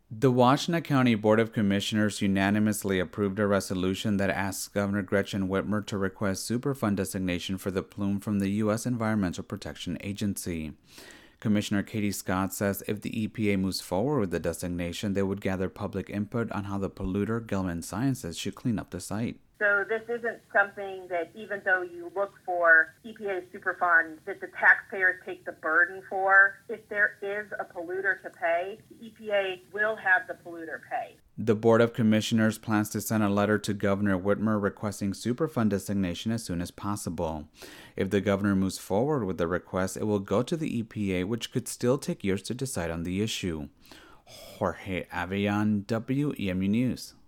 The Washtenaw County Board of Commissioners unanimously approved a resolution that asks Governor Gretchen Whitmer to request Superfund designation for the plume from the U.S. Environmental Protection Agency. Commissioner Katie Scott says if the EPA moves forward with the designation, they would gather public input on how the polluter, Gelman Sciences, should clean up the site. So this isn't something that, even though you look for EPA Superfund, that the taxpayers take the burden for. If there is a polluter to pay, the EPA will have the polluter pay. The Board of Commissioners plans to send a letter to Governor Whitmer requesting Superfund designation as soon as possible. If the governor moves forward with the request, it will go to the EPA, which could still take years to decide on the issue. Jorge Avellán, WEMU News.